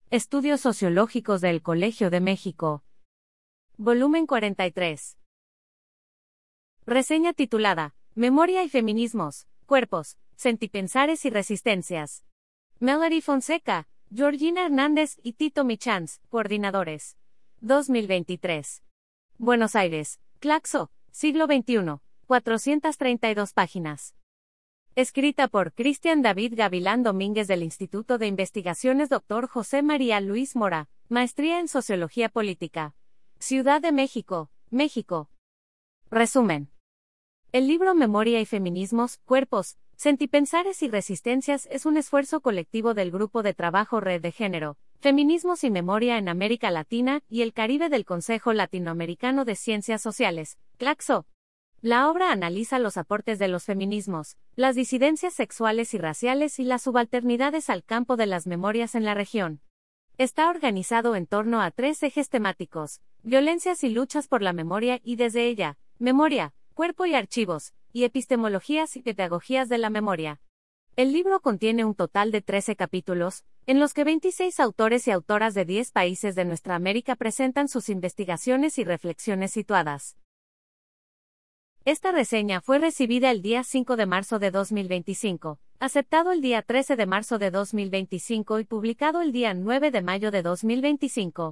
Estudios Sociológicos del Colegio de México. Volumen 43. Reseña titulada Memoria y Feminismos, Cuerpos, Sentipensares y Resistencias. Melody Fonseca, Georgina Hernández y Tito Michans, coordinadores. 2023. Buenos Aires, Claxo, siglo XXI, 432 páginas. Escrita por Cristian David Gavilán Domínguez del Instituto de Investigaciones Dr. José María Luis Mora, Maestría en Sociología Política. Ciudad de México, México. Resumen. El libro Memoria y Feminismos, Cuerpos, Sentipensares y Resistencias es un esfuerzo colectivo del Grupo de Trabajo Red de Género, Feminismos y Memoria en América Latina y el Caribe del Consejo Latinoamericano de Ciencias Sociales, CLACSO. La obra analiza los aportes de los feminismos, las disidencias sexuales y raciales y las subalternidades al campo de las memorias en la región. Está organizado en torno a 3 ejes temáticos: violencias y luchas por la memoria y desde ella, memoria, cuerpo y archivos, y epistemologías y pedagogías de la memoria. El libro contiene un total de 13 capítulos, en los que 26 autores y autoras de 10 países de nuestra América presentan sus investigaciones y reflexiones situadas. Esta reseña fue recibida el día 5 de marzo de 2025, aceptado el día 13 de marzo de 2025 y publicado el día 9 de mayo de 2025.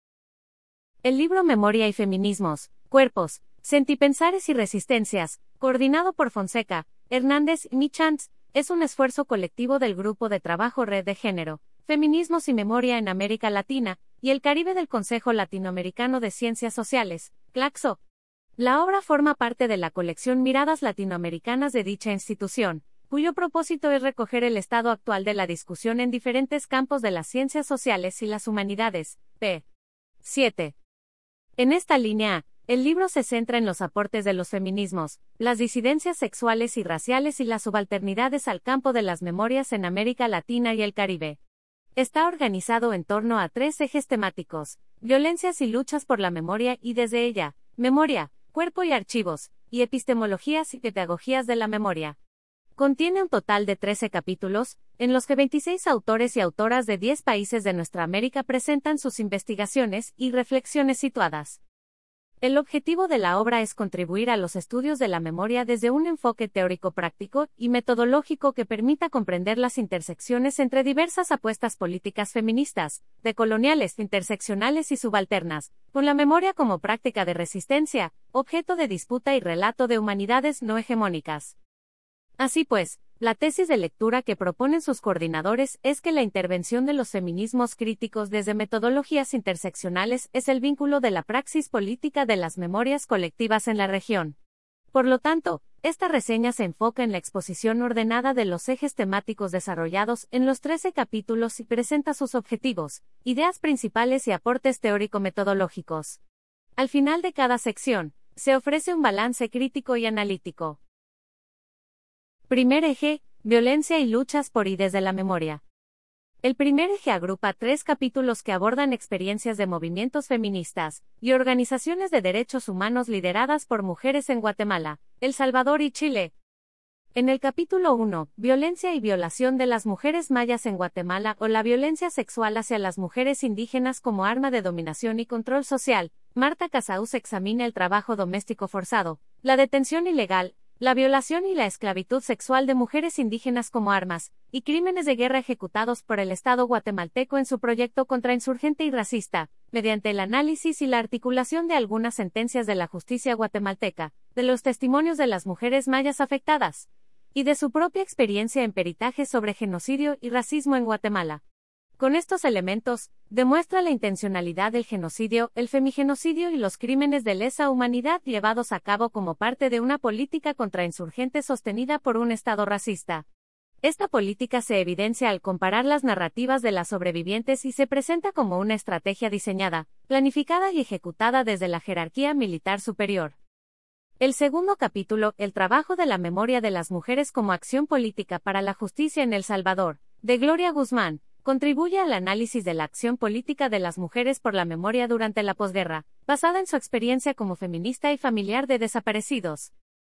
El libro Memoria y Feminismos, Cuerpos, Sentipensares y Resistencias, coordinado por Fonseca, Hernández y Michans, es un esfuerzo colectivo del Grupo de Trabajo Red de Género, Feminismos y Memoria en América Latina y el Caribe del Consejo Latinoamericano de Ciencias Sociales, CLACSO. La obra forma parte de la colección Miradas Latinoamericanas de dicha institución, cuyo propósito es recoger el estado actual de la discusión en diferentes campos de las ciencias sociales y las humanidades. p. 7. En esta línea, el libro se centra en los aportes de los feminismos, las disidencias sexuales y raciales y las subalternidades al campo de las memorias en América Latina y el Caribe. Está organizado en torno a 3 ejes temáticos: violencias y luchas por la memoria y desde ella, memoria, cuerpo y archivos, y epistemologías y pedagogías de la memoria. Contiene un total de 13 capítulos, en los que 26 autores y autoras de 10 países de nuestra América presentan sus investigaciones y reflexiones situadas. El objetivo de la obra es contribuir a los estudios de la memoria desde un enfoque teórico-práctico y metodológico que permita comprender las intersecciones entre diversas apuestas políticas feministas, decoloniales, interseccionales y subalternas, con la memoria como práctica de resistencia, objeto de disputa y relato de humanidades no hegemónicas. Así pues, la tesis de lectura que proponen sus coordinadores es que la intervención de los feminismos críticos desde metodologías interseccionales es el vínculo de la praxis política de las memorias colectivas en la región. Por lo tanto, esta reseña se enfoca en la exposición ordenada de los ejes temáticos desarrollados en los 13 capítulos y presenta sus objetivos, ideas principales y aportes teórico-metodológicos. Al final de cada sección, se ofrece un balance crítico y analítico. Primer eje, violencia y luchas por y desde la memoria. El primer eje agrupa 3 capítulos que abordan experiencias de movimientos feministas y organizaciones de derechos humanos lideradas por mujeres en Guatemala, El Salvador y Chile. En el capítulo 1, Violencia y violación de las mujeres mayas en Guatemala o la violencia sexual hacia las mujeres indígenas como arma de dominación y control social, Marta Casaús examina el trabajo doméstico forzado, la detención ilegal, la violación y la esclavitud sexual de mujeres indígenas como armas, y crímenes de guerra ejecutados por el Estado guatemalteco en su proyecto contrainsurgente y racista, mediante el análisis y la articulación de algunas sentencias de la justicia guatemalteca, de los testimonios de las mujeres mayas afectadas, y de su propia experiencia en peritaje sobre genocidio y racismo en Guatemala. Con estos elementos, demuestra la intencionalidad del genocidio, el femigenocidio y los crímenes de lesa humanidad llevados a cabo como parte de una política contrainsurgente sostenida por un Estado racista. Esta política se evidencia al comparar las narrativas de las sobrevivientes y se presenta como una estrategia diseñada, planificada y ejecutada desde la jerarquía militar superior. El segundo capítulo, el trabajo de la memoria de las mujeres como acción política para la justicia en El Salvador, de Gloria Guzmán, contribuye al análisis de la acción política de las mujeres por la memoria durante la posguerra, basada en su experiencia como feminista y familiar de desaparecidos.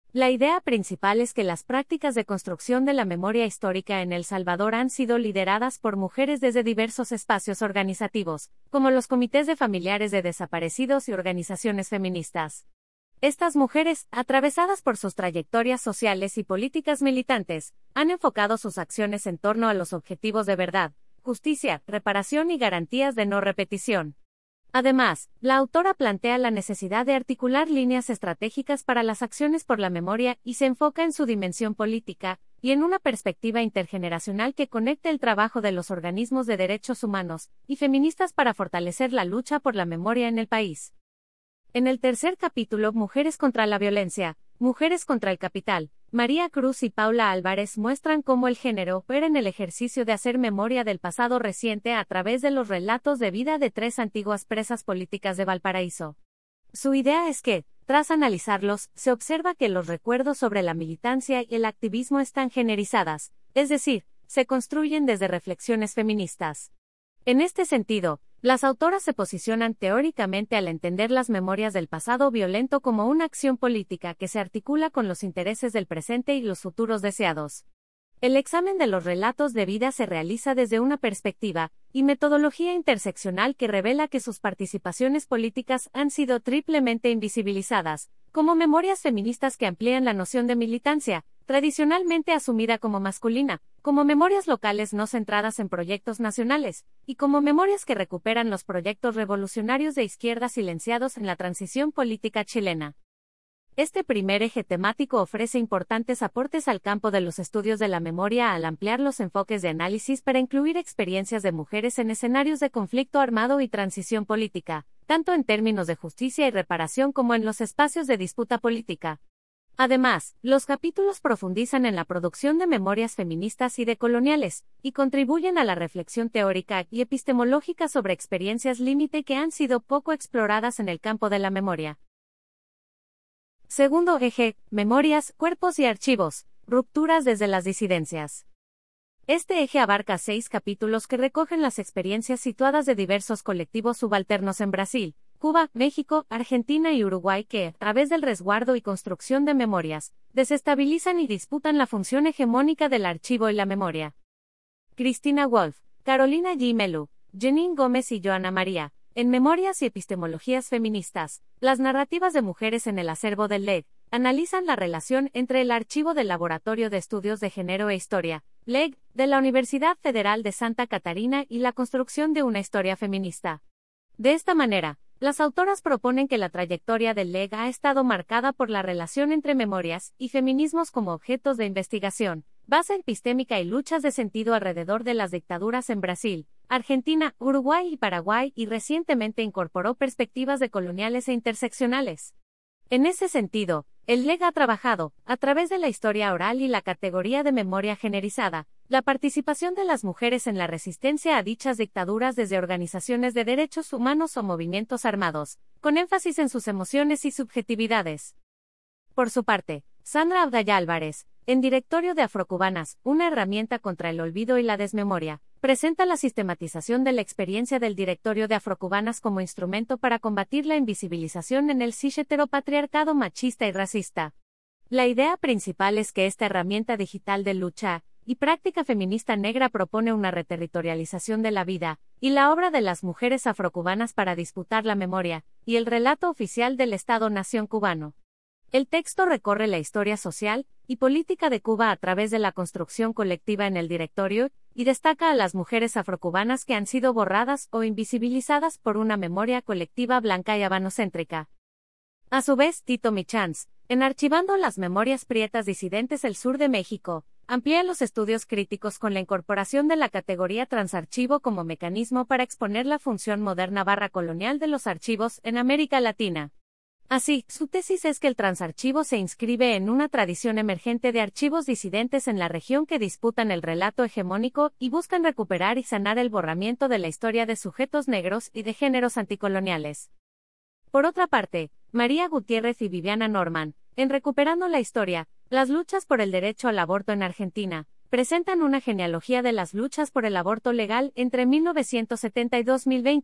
La idea principal es que las prácticas de construcción de la memoria histórica en El Salvador han sido lideradas por mujeres desde diversos espacios organizativos, como los comités de familiares de desaparecidos y organizaciones feministas. Estas mujeres, atravesadas por sus trayectorias sociales y políticas militantes, han enfocado sus acciones en torno a los objetivos de verdad, justicia, reparación y garantías de no repetición. Además, la autora plantea la necesidad de articular líneas estratégicas para las acciones por la memoria y se enfoca en su dimensión política, y en una perspectiva intergeneracional que conecte el trabajo de los organismos de derechos humanos y feministas para fortalecer la lucha por la memoria en el país. En el tercer capítulo, Mujeres contra la violencia, Mujeres contra el capital, María Cruz y Paula Álvarez muestran cómo el género opera en el ejercicio de hacer memoria del pasado reciente a través de los relatos de vida de 3 antiguas presas políticas de Valparaíso. Su idea es que, tras analizarlos, se observa que los recuerdos sobre la militancia y el activismo están generizadas, es decir, se construyen desde reflexiones feministas. En este sentido, las autoras se posicionan teóricamente al entender las memorias del pasado violento como una acción política que se articula con los intereses del presente y los futuros deseados. El examen de los relatos de vida se realiza desde una perspectiva y metodología interseccional que revela que sus participaciones políticas han sido triplemente invisibilizadas, como memorias feministas que amplían la noción de militancia, tradicionalmente asumida como masculina, como memorias locales no centradas en proyectos nacionales, y como memorias que recuperan los proyectos revolucionarios de izquierda silenciados en la transición política chilena. Este primer eje temático ofrece importantes aportes al campo de los estudios de la memoria al ampliar los enfoques de análisis para incluir experiencias de mujeres en escenarios de conflicto armado y transición política, tanto en términos de justicia y reparación como en los espacios de disputa política. Además, los capítulos profundizan en la producción de memorias feministas y decoloniales, y contribuyen a la reflexión teórica y epistemológica sobre experiencias límite que han sido poco exploradas en el campo de la memoria. Segundo eje, memorias, cuerpos y archivos, rupturas desde las disidencias. Este eje abarca 6 capítulos que recogen las experiencias situadas de diversos colectivos subalternos en Brasil, Cuba, México, Argentina y Uruguay que, a través del resguardo y construcción de memorias, desestabilizan y disputan la función hegemónica del archivo y la memoria. Cristina Wolf, Carolina G. Melu, Jeanine Gómez y Joana María, en Memorias y Epistemologías Feministas, las narrativas de mujeres en el acervo del LEG, analizan la relación entre el archivo del Laboratorio de Estudios de Género e Historia, LEG, de la Universidad Federal de Santa Catarina y la construcción de una historia feminista. De esta manera, las autoras proponen que la trayectoria del LEG ha estado marcada por la relación entre memorias y feminismos como objetos de investigación, base epistémica y luchas de sentido alrededor de las dictaduras en Brasil, Argentina, Uruguay y Paraguay y recientemente incorporó perspectivas decoloniales e interseccionales. En ese sentido, el LEG ha trabajado, a través de la historia oral y la categoría de memoria generizada, la participación de las mujeres en la resistencia a dichas dictaduras desde organizaciones de derechos humanos o movimientos armados, con énfasis en sus emociones y subjetividades. Por su parte, Sandra Abdaya Álvarez, en Directorio de Afrocubanas, una herramienta contra el olvido y la desmemoria, presenta la sistematización de la experiencia del Directorio de Afrocubanas como instrumento para combatir la invisibilización en el cis-heteropatriarcado machista y racista. La idea principal es que esta herramienta digital de lucha y práctica feminista negra propone una reterritorialización de la vida y la obra de las mujeres afrocubanas para disputar la memoria y el relato oficial del Estado-nación cubano. El texto recorre la historia social y política de Cuba a través de la construcción colectiva en el directorio, y destaca a las mujeres afrocubanas que han sido borradas o invisibilizadas por una memoria colectiva blanca y habanocéntrica. A su vez, Tito Michans, en Archivando las Memorias Prietas Disidentes del Sur de México, amplía los estudios críticos con la incorporación de la categoría transarchivo como mecanismo para exponer la función moderna colonial de los archivos en América Latina. Así, su tesis es que el transarchivo se inscribe en una tradición emergente de archivos disidentes en la región que disputan el relato hegemónico y buscan recuperar y sanar el borramiento de la historia de sujetos negros y de géneros anticoloniales. Por otra parte, María Gutiérrez y Viviana Norman, en Recuperando la Historia, las luchas por el derecho al aborto en Argentina, presentan una genealogía de las luchas por el aborto legal entre 1970 y 2020,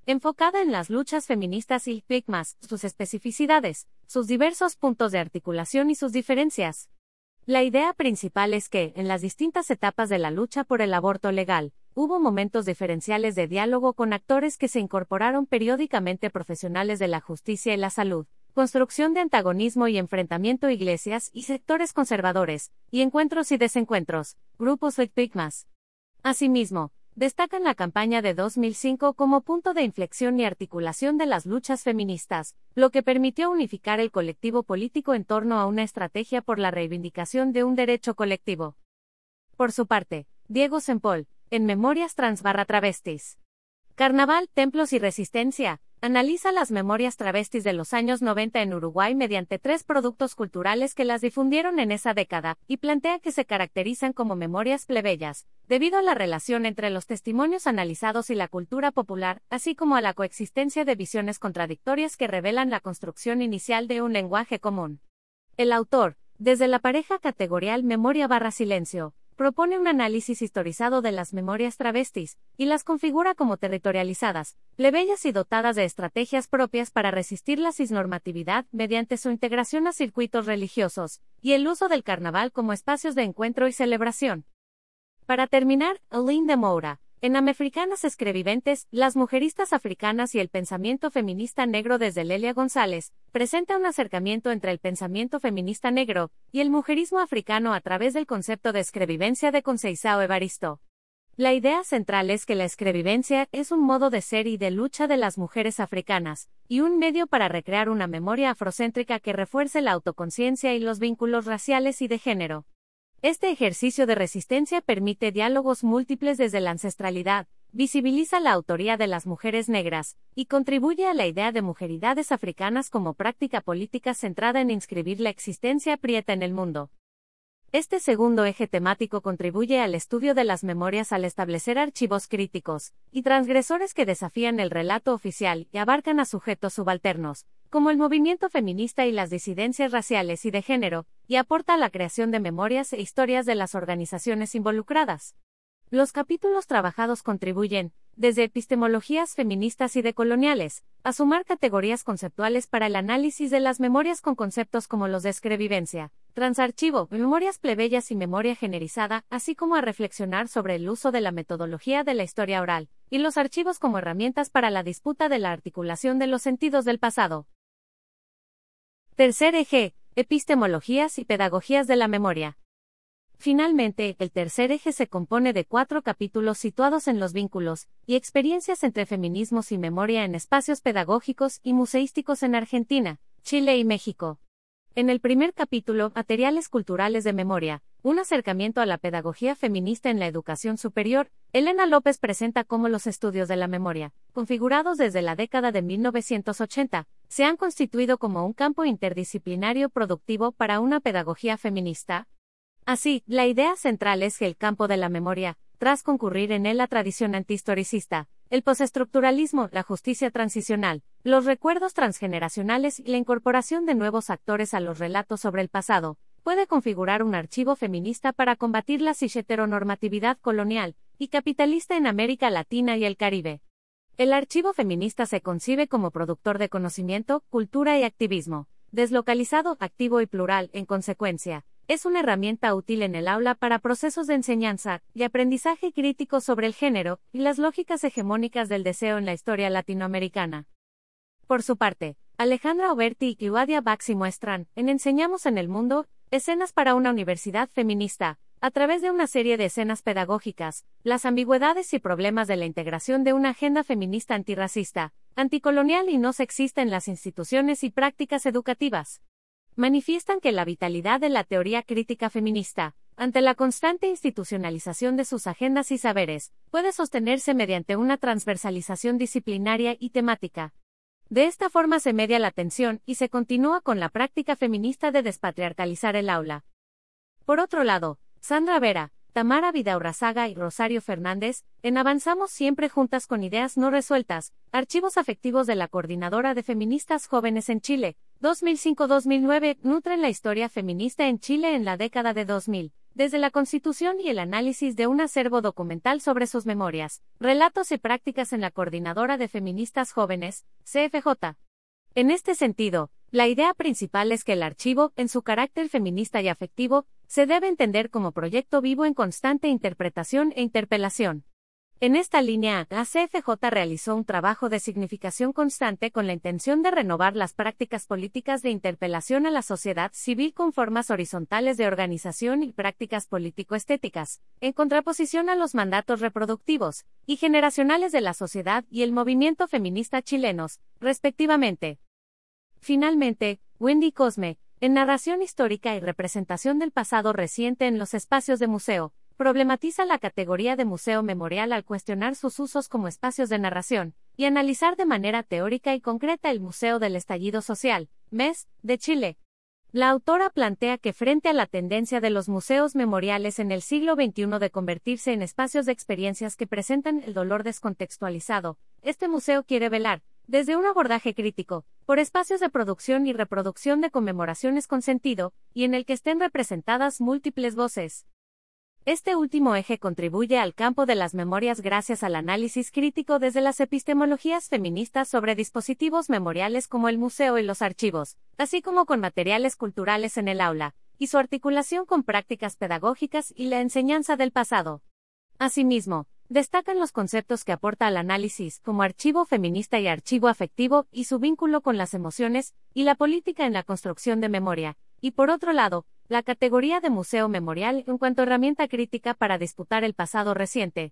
enfocada en las luchas feministas y PICMAS, sus especificidades, sus diversos puntos de articulación y sus diferencias. La idea principal es que, en las distintas etapas de la lucha por el aborto legal, hubo momentos diferenciales de diálogo con actores que se incorporaron periódicamente, profesionales de la justicia y la salud, construcción de antagonismo y enfrentamiento, iglesias y sectores conservadores, y encuentros y desencuentros, grupos PICMAS. Asimismo, destacan la campaña de 2005 como punto de inflexión y articulación de las luchas feministas, lo que permitió unificar el colectivo político en torno a una estrategia por la reivindicación de un derecho colectivo. Por su parte, Diego Sempol, en Memorias Trans/Travestis. Carnaval, Templos y Resistencia, analiza las memorias travestis de los años 90 en Uruguay mediante 3 productos culturales que las difundieron en esa década, y plantea que se caracterizan como memorias plebeyas, debido a la relación entre los testimonios analizados y la cultura popular, así como a la coexistencia de visiones contradictorias que revelan la construcción inicial de un lenguaje común. El autor, desde la pareja categorial Memoria/Silencio, propone un análisis historizado de las memorias travestis, y las configura como territorializadas, plebeyas y dotadas de estrategias propias para resistir la cisnormatividad mediante su integración a circuitos religiosos, y el uso del carnaval como espacios de encuentro y celebración. Para terminar, Aline de Moura, en Africanas Escreviventes, las mujeristas africanas y el pensamiento feminista negro desde Lelia González, presenta un acercamiento entre el pensamiento feminista negro y el mujerismo africano a través del concepto de escrevivencia de Conceição Evaristo. La idea central es que la escrevivencia es un modo de ser y de lucha de las mujeres africanas, y un medio para recrear una memoria afrocéntrica que refuerce la autoconciencia y los vínculos raciales y de género. Este ejercicio de resistencia permite diálogos múltiples desde la ancestralidad, visibiliza la autoría de las mujeres negras, y contribuye a la idea de mujeridades africanas como práctica política centrada en inscribir la existencia prieta en el mundo. Este segundo eje temático contribuye al estudio de las memorias al establecer archivos críticos y transgresores que desafían el relato oficial y abarcan a sujetos subalternos, como el movimiento feminista y las disidencias raciales y de género, y aporta a la creación de memorias e historias de las organizaciones involucradas. Los capítulos trabajados contribuyen, desde epistemologías feministas y decoloniales, a sumar categorías conceptuales para el análisis de las memorias con conceptos como los de escrevivencia, transarchivo, memorias plebeyas y memoria generizada, así como a reflexionar sobre el uso de la metodología de la historia oral, y los archivos como herramientas para la disputa de la articulación de los sentidos del pasado. Tercer eje, epistemologías y pedagogías de la memoria. Finalmente, el tercer eje se compone de 4 capítulos situados en los vínculos y experiencias entre feminismos y memoria en espacios pedagógicos y museísticos en Argentina, Chile y México. En el primer capítulo, Materiales culturales de memoria, un acercamiento a la pedagogía feminista en la educación superior, Elena López presenta cómo los estudios de la memoria, configurados desde la década de 1980, se han constituido como un campo interdisciplinario productivo para una pedagogía feminista. Así, la idea central es que el campo de la memoria, tras concurrir en él la tradición antihistoricista, el postestructuralismo, la justicia transicional, los recuerdos transgeneracionales y la incorporación de nuevos actores a los relatos sobre el pasado, puede configurar un archivo feminista para combatir la cisheteronormatividad colonial y capitalista en América Latina y el Caribe. El archivo feminista se concibe como productor de conocimiento, cultura y activismo, deslocalizado, activo y plural, en consecuencia. Es una herramienta útil en el aula para procesos de enseñanza y aprendizaje crítico sobre el género y las lógicas hegemónicas del deseo en la historia latinoamericana. Por su parte, Alejandra Oberti y Claudia Baxi muestran, en Enseñamos en el Mundo, escenas para una universidad feminista, a través de una serie de escenas pedagógicas, las ambigüedades y problemas de la integración de una agenda feminista antirracista, anticolonial y no sexista en las instituciones y prácticas educativas. Manifiestan que la vitalidad de la teoría crítica feminista, ante la constante institucionalización de sus agendas y saberes, puede sostenerse mediante una transversalización disciplinaria y temática. De esta forma se media la tensión y se continúa con la práctica feminista de despatriarcalizar el aula. Por otro lado, Sandra Vera, Tamara Vidaurrazaga y Rosario Fernández, en Avanzamos siempre juntas con ideas no resueltas, archivos afectivos de la Coordinadora de Feministas Jóvenes en Chile, 2005-2009, nutren la historia feminista en Chile en la década de 2000, desde la constitución y el análisis de un acervo documental sobre sus memorias, relatos y prácticas en la Coordinadora de Feministas Jóvenes, CFJ. En este sentido, la idea principal es que el archivo, en su carácter feminista y afectivo, se debe entender como proyecto vivo en constante interpretación e interpelación. En esta línea, la CFJ realizó un trabajo de significación constante con la intención de renovar las prácticas políticas de interpelación a la sociedad civil con formas horizontales de organización y prácticas político-estéticas, en contraposición a los mandatos reproductivos y generacionales de la sociedad y el movimiento feminista chilenos, respectivamente. Finalmente, Wendy Cosme, en Narración histórica y representación del pasado reciente en los espacios de museo, problematiza la categoría de museo memorial al cuestionar sus usos como espacios de narración, y analizar de manera teórica y concreta el Museo del Estallido Social, MES, de Chile. La autora plantea que frente a la tendencia de los museos memoriales en el siglo XXI de convertirse en espacios de experiencias que presentan el dolor descontextualizado, este museo quiere velar, desde un abordaje crítico, por espacios de producción y reproducción de conmemoraciones con sentido, y en el que estén representadas múltiples voces. Este último eje contribuye al campo de las memorias gracias al análisis crítico desde las epistemologías feministas sobre dispositivos memoriales como el museo y los archivos, así como con materiales culturales en el aula, y su articulación con prácticas pedagógicas y la enseñanza del pasado. Asimismo, destacan los conceptos que aporta al análisis, como archivo feminista y archivo afectivo, y su vínculo con las emociones y la política en la construcción de memoria, y por otro lado, la categoría de museo memorial en cuanto herramienta crítica para disputar el pasado reciente.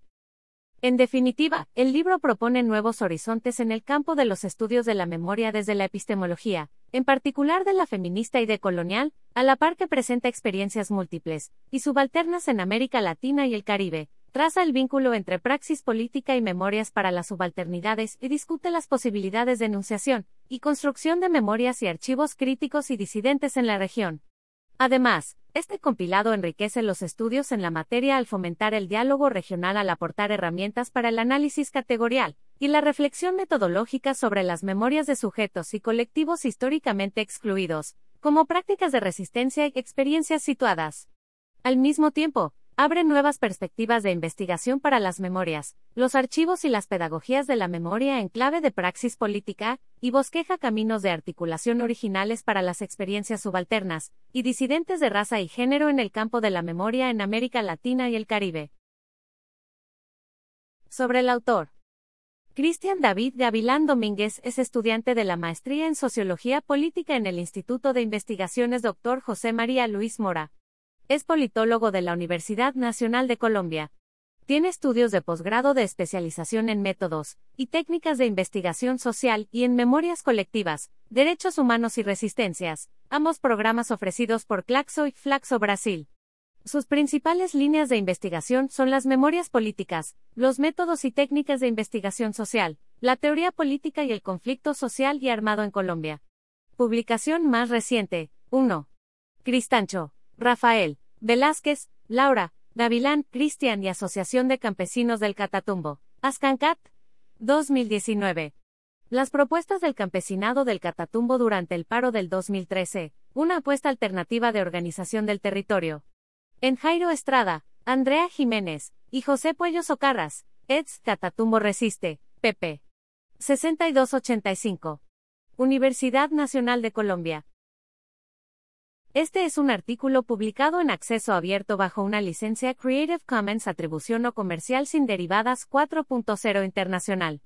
En definitiva, el libro propone nuevos horizontes en el campo de los estudios de la memoria desde la epistemología, en particular de la feminista y decolonial, a la par que presenta experiencias múltiples y subalternas en América Latina y el Caribe, traza el vínculo entre praxis política y memorias para las subalternidades y discute las posibilidades de enunciación y construcción de memorias y archivos críticos y disidentes en la región. Además, este compilado enriquece los estudios en la materia al fomentar el diálogo regional al aportar herramientas para el análisis categorial y la reflexión metodológica sobre las memorias de sujetos y colectivos históricamente excluidos, como prácticas de resistencia y experiencias situadas. Al mismo tiempo, abre nuevas perspectivas de investigación para las memorias, los archivos y las pedagogías de la memoria en clave de praxis política, y bosqueja caminos de articulación originales para las experiencias subalternas y disidentes de raza y género en el campo de la memoria en América Latina y el Caribe. Sobre el autor. Cristian David Gavilán Domínguez es estudiante de la Maestría en Sociología Política en el Instituto de Investigaciones Dr. José María Luis Mora. Es politólogo de la Universidad Nacional de Colombia. Tiene estudios de posgrado de especialización en métodos y técnicas de investigación social y en memorias colectivas, derechos humanos y resistencias, ambos programas ofrecidos por Claxo y Flaxo Brasil. Sus principales líneas de investigación son las memorias políticas, los métodos y técnicas de investigación social, la teoría política y el conflicto social y armado en Colombia. Publicación más reciente, 1. Cristancho, Rafael, Velázquez, Laura, Gavilán, Cristian y Asociación de Campesinos del Catatumbo, Ascancat, 2019. Las propuestas del campesinado del Catatumbo durante el paro del 2013, una apuesta alternativa de organización del territorio. En Jairo Estrada, Andrea Jiménez y José Puello Socarras, eds. Catatumbo Resiste, pp. 6285. Universidad Nacional de Colombia. Este es un artículo publicado en acceso abierto bajo una licencia Creative Commons Atribución no comercial sin derivadas 4.0 internacional.